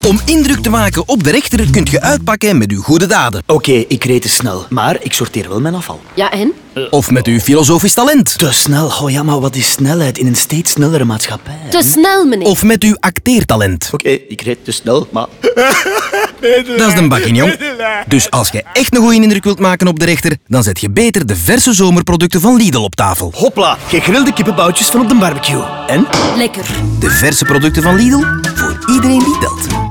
Om indruk te maken op de rechter kunt je uitpakken met uw goede daden. Oké, ik reed te snel, maar ik sorteer wel mijn afval. Ja, en? Of met uw filosofisch talent. Te snel? Oh ja, maar wat is snelheid in een steeds snellere maatschappij? Te snel, meneer. Of met uw acteertalent. Oké, ik reed te snel, maar... Dat is de bakking, jong. Dus als je echt een goede indruk wilt maken op de rechter, dan zet je beter de verse zomerproducten van Lidl op tafel. Hopla, gegrilde kippenboutjes van op de barbecue. En? Lekker. De verse producten van Lidl, voor iedereen die telt.